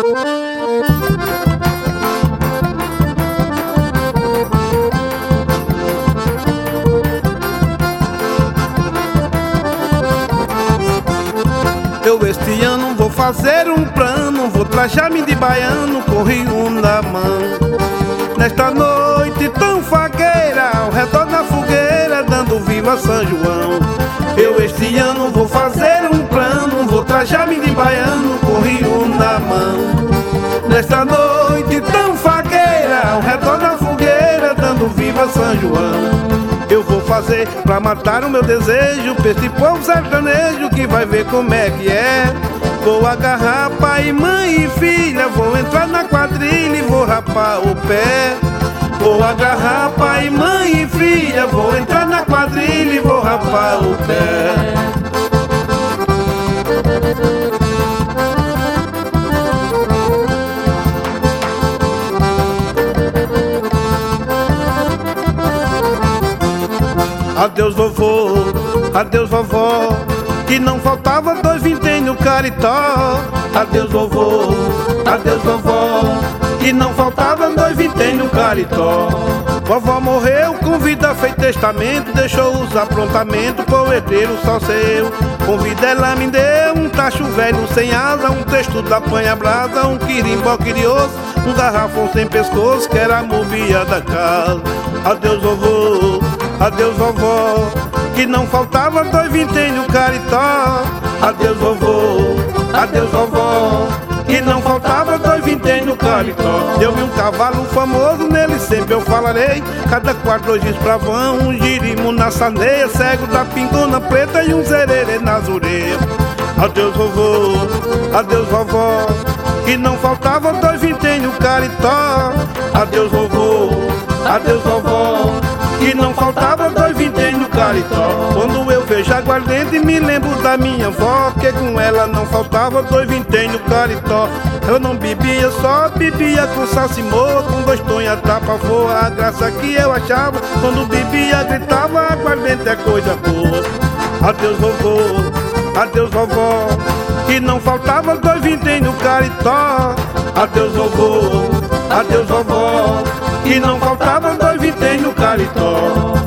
Eu este ano vou fazer um plano, vou trajar-me de baiano com rio na mão. Nesta noite tão fagueira, ao redor da fogueira, dando viva São João. Eu este ano vou fazer um plano, vou trajar-me de baiano com rio na mão. Nesta noite tão fagueira, ao redor da fogueira, dando viva São João. Eu vou fazer pra matar o meu desejo pra este povo sertanejo que vai ver como é que é. Vou agarrar pai, mãe e filha, vou entrar na quadrilha e vou rapar o pé. Vou agarrar pai, mãe e filha, vou entrar na quadrilha e vou rapar o pé. Adeus vovô, adeus vovó, que não faltava 2 vinténs no caritó. Adeus vovô, adeus vovó, que não faltava 2 vinténs no caritó. Vovó morreu com vida feita testamento, deixou os aprontamentos pro herdeiro só seu. Com vida ela me deu um tacho velho sem asa, um texto da panha-brasa, um quirimbó quirioso, um garrafão sem pescoço que era a mobília da casa. Adeus vovô, adeus vovó, que não faltava 2 vinténs no caritó. Adeus vovô, adeus vovó, que não faltava 2 vinténs no caritó. Deu-me um cavalo famoso, nele sempre eu falarei. Cada 4 2 espravão, um girimo na saneia, cego da pingona preta e um zererê nas orelhas. Adeus vovô, adeus vovó, que não faltava 2 vinténs no caritó. Adeus vovô, adeus vovó, que não faltava 2 vinténs no caritó. Quando eu vejo aguardente me lembro da minha avó, que com ela não faltava 2 vinténs no caritó. Eu não bebia só, bebia com salsimô, com 2 tonhas tapa voa. A graça que eu achava, quando bebia gritava, aguardente é coisa boa. Adeus vovô, adeus vovó, que não faltava 2 vinténs no caritó. Adeus vovô, adeus vovó, que não faltava 2 vinténs no caritó.